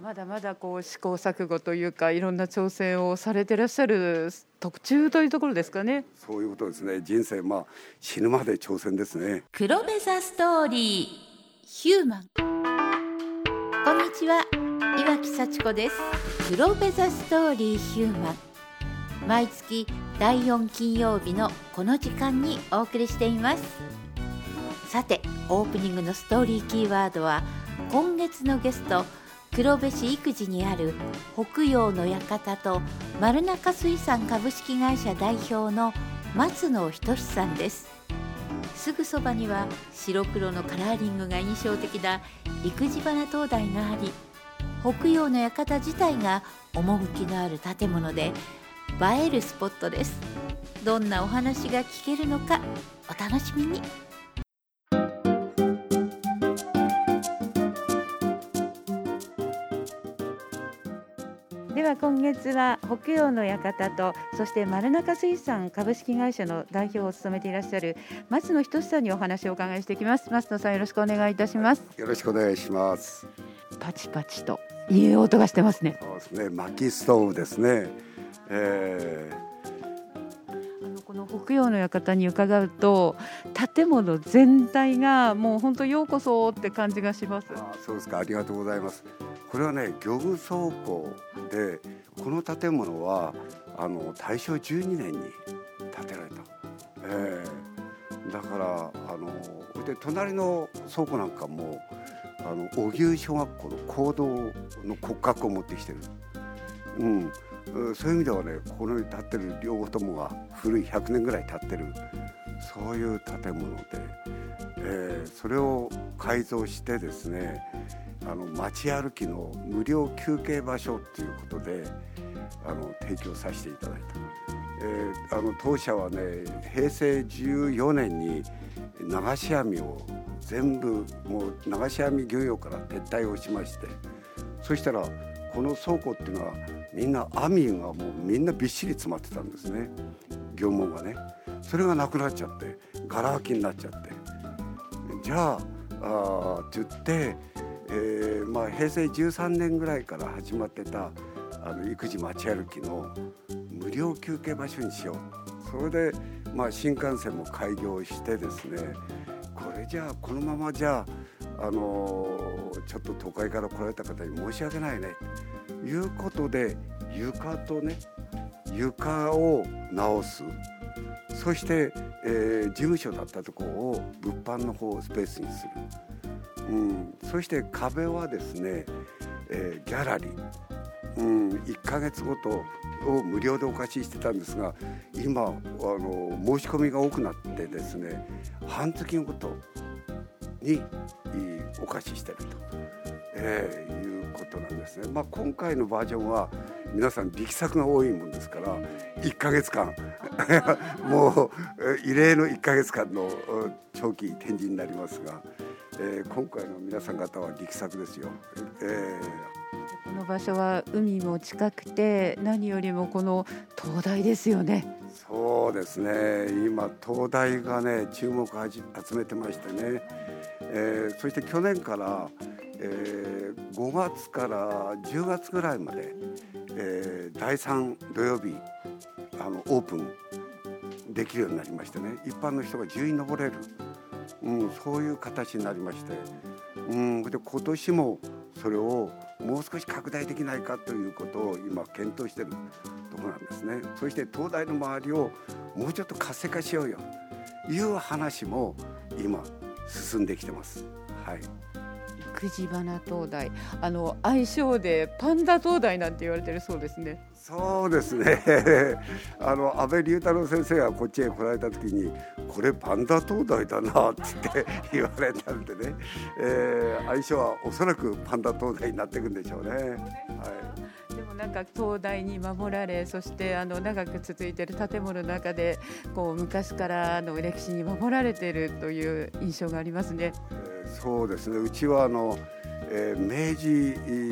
まだまだ試行錯誤というかいろんな挑戦をされてらっしゃる特注というところですかね。 そういうことですね。人生死ぬまで挑戦ですね。 黒部ザストーリーヒューマン。こんにちは、岩木幸子です。黒部ザストーリーヒューマン、毎月第4金曜日のこの時間にお送りしています。さて、オープニングのストーリーキーワードは今月のゲスト、黒部市生地にある北洋の館と丸中水産株式会社代表の松野仁さんです。すぐそばには白黒のカラーリングが印象的な生地花灯台があり、北洋の館自体が趣のある建物で映えるスポットです。どんなお話が聞けるのかお楽しみに。 では今月は北洋の館とそして丸中水産株式会社の代表を務めていらっしゃる松野仁さんにお話をお伺いしていきます。松野さん、よろしくお願いいたします。 よろしくお願いします。 パチパチといい音がしてますね。 そうですね、薪ストーブですね。 この北洋の館に伺うと建物全体がもう本当ようこそって感じがします。 そうですか、ありがとうございます。これはね、漁具倉庫で、この建物は大正12年に建てられた。だからで隣の倉庫なんかも荻生小学校の講堂の骨格を持ってきてる。そういう意味ではね、この建ってる両方ともが古い100年ぐらい経ってる、そういう建物で、それを改造してですね、街歩きの無料休憩場所ということで提供させていただいた。当社はね、平成14年に流し網を全部もう流し網漁業から撤退をしまして、そしたらこの倉庫っていうのはみんな網がもうみんなびっしり詰まってたんですね、漁網がね。それがなくなっちゃってガラ空きになっちゃって、じゃあって言って、平成13年ぐらいから始まってた育児街歩きの無料休憩場所にしよう。それで、新幹線も開業してですね、これじゃあこのままじゃあ、ちょっと都会から来られた方に申し訳ないねということで、床を直す。そして、事務所だったところを物販の方をスペースにする。そして壁はですね、ギャラリー、1ヶ月ごとを無料でお貸ししてたんですが、今申し込みが多くなってですね、半月ごとにお貸ししてると、いうことなんですね。今回のバージョンは皆さん力作が多いもんですから1ヶ月間もう異例の1ヶ月間の長期展示になりますが、今回の皆さん方は力作ですよ。 この場所は海も近くて何よりもこの灯台ですよね。 そうですね、今灯台がね注目を集めてましてね、そして去年から、5月から10月ぐらいまで、第3土曜日オープンできるようになりましてね、一般の人が自由に登れる、そういう形になりまして、で今年もそれをもう少し拡大できないかということを今検討しているところなんですね。そして灯台の周りをもうちょっと活性化しようよという話も今進んできてます。はい。 育児花灯台、愛称でパンダ灯台なんて言われてるそうですね。 そうですね安倍龍太郎先生がこっちへ来られた時に、これパンダ灯台だなって言われたんでね、愛称はおそらくパンダ灯台になっていくんでしょうね。はい。 でもなんか灯台に守られ、そして長く続いている建物の中で昔からの歴史に守られているという印象がありますね。 そうですね、うちは明治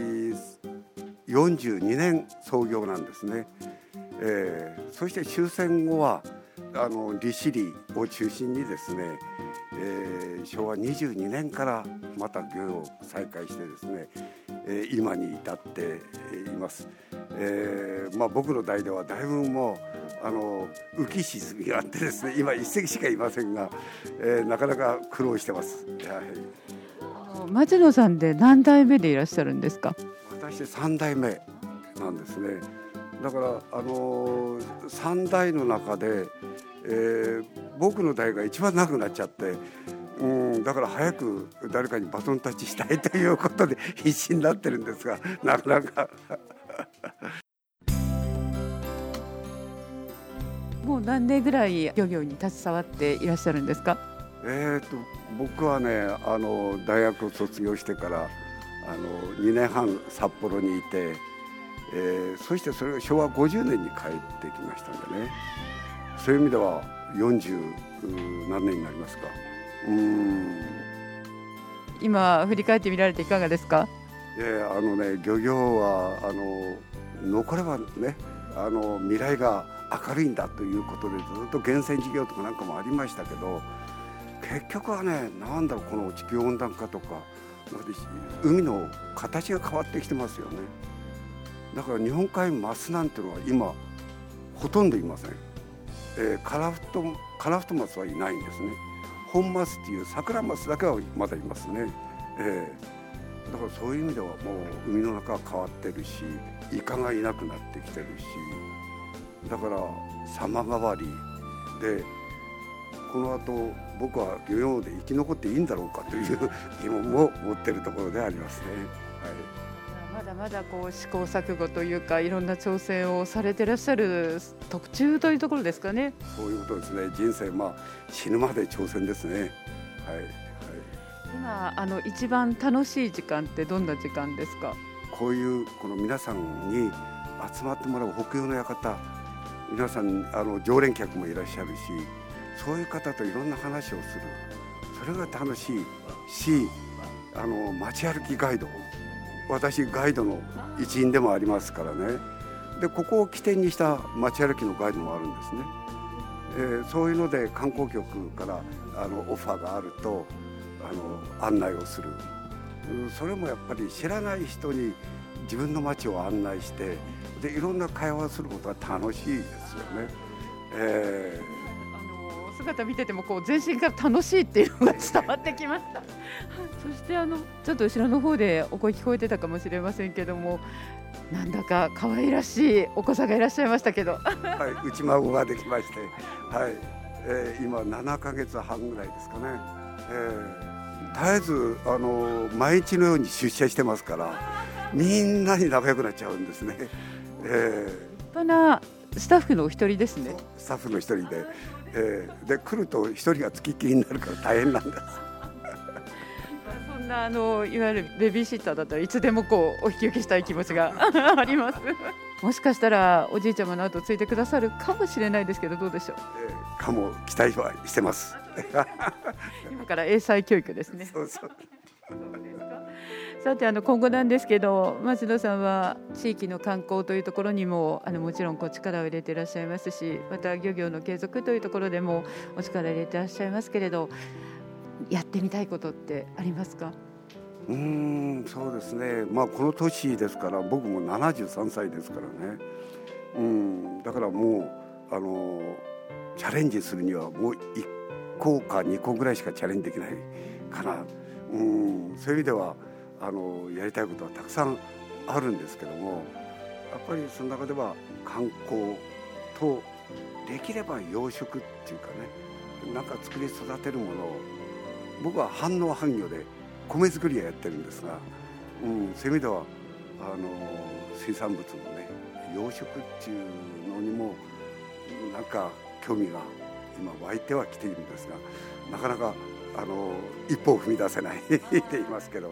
42年創業なんですね。そして終戦後は利尻を中心にですね、昭和22年からまた漁を再開してですね、 今に至っています。僕の代ではだいぶもう浮き沈みがあってですね、今一隻しかいませんが、なかなか苦労してます。 松野さんで何代目でいらっしゃるんですか？ 私3代目なんですね。だから3代の中で、僕の代が一番長くなっちゃって、だから早く誰かにバトンタッチしたいということで必死になってるんですが、なかなかもう何年ぐらい漁業に携わっていらっしゃるんですか？ 僕はね大学を卒業してから2年半札幌にいて、そしてそれが昭和50年に帰ってきましたんでね、そういう意味では40何年になりますか。 今振り返ってみられていかがですか？ 漁業は残ればね未来が明るいんだということでずっと源泉事業とかなんかもありましたけど、結局はねこの地球温暖化とか海の形が変わってきてますよね。だから日本海マスなんていうのは今ほとんどいません。カラフトマスはいないんですね。本マスっていう桜マスだけはまだいますね。だからそういう意味ではもう海の中は変わってるし、イカがいなくなってきてるし、だから様変わりで、この後僕は漁業で生き残っていいんだろうかという疑問も持っているところでありますね。 まだまだ試行錯誤というかいろんな挑戦をされていらっしゃる途中というところですかね。 そういうことですね。人生死ぬまで挑戦ですね。 今一番楽しい時間ってどんな時間ですか？ こういうこの皆さんに集まってもらう北洋の館、皆さん常連客もいらっしゃるし、そういう方といろんな話をする、それが楽しいし、街歩きガイド、私ガイドの一員でもありますからね。でここを起点にした街歩きのガイドもあるんですね。そういうので観光局からオファーがあると案内をする。それもやっぱり知らない人に自分の街を案内して、でいろんな会話をすることが楽しいですよね。 姿見てても全身から楽しいっていうのが伝わってきましたそしてちょっと後ろの方でお声聞こえてたかもしれませんけども、なんだか可愛らしいお子さんがいらっしゃいましたけど内孫ができまして、今7ヶ月半ぐらいですかね。絶えず毎日のように出社してますから、みんなに仲良くなっちゃうんですね。立派なスタッフのお一人ですね。 スタッフの一人で、で来ると一人がつきっきりになるから大変なんですそんないわゆるベビーシッターだったらいつでもお引き受けしたい気持ちがありますもしかしたらおじいちゃまの後をついてくださるかもしれないですけど、どうでしょう？ かも期待はしてます今から英才教育ですね。 そうですか。 さて今後なんですけど、松野さんは地域の観光というところにももちろん力を入れていらっしゃいますし、また漁業の継続というところでもお力を入れていらっしゃいますけれど、やってみたいことってありますか？ そうですね、この年ですから、僕も73歳ですからね。だからもうチャレンジするにはもう1個か2個ぐらいしかチャレンジできないかな。そういう意味ではやりたいことはたくさんあるんですけども、やっぱりその中では観光とできれば養殖っていうかね、なんか作り育てるものを、僕は半農半漁で米作りをやってるんですが、そういう意味では水産物のね養殖っていうのにもなんか興味が今湧いてはきているんですが、なかなか一歩を踏み出せないって言いますけど、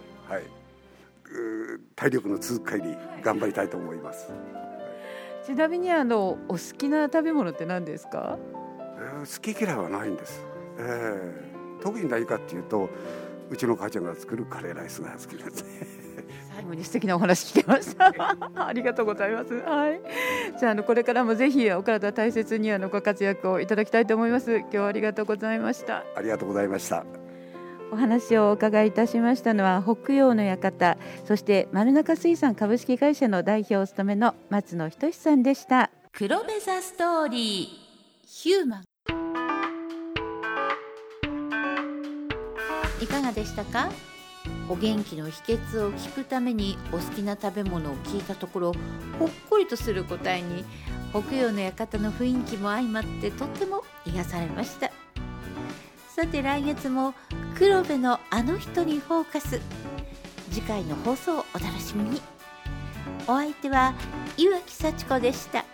体力の続く限り頑張りたいと思います。 ちなみにお好きな食べ物って何ですか？ 好き嫌いはないんです。特に何かっていうと、うちの母ちゃんが作るカレーライスが好きですね。 最後に素敵なお話聞けましたありがとうございます。じゃあこれからもぜひお体大切にご活躍をいただきたいと思います。今日はありがとうございました。 ありがとうございました。 お話をお伺いいたしましたのは北陽の館、そして丸中水産株式会社の代表をお務めの松野仁さんでした。 黒部ザストーリーヒューマン、いかがでしたか？お元気の秘訣を聞くためにお好きな食べ物を聞いたところ、ほっこりとする答えに北陽の館の雰囲気も相まってとっても癒されました。さて来月も黒部のあの人にフォーカス。次回の放送をお楽しみに。お相手は岩木幸子でした。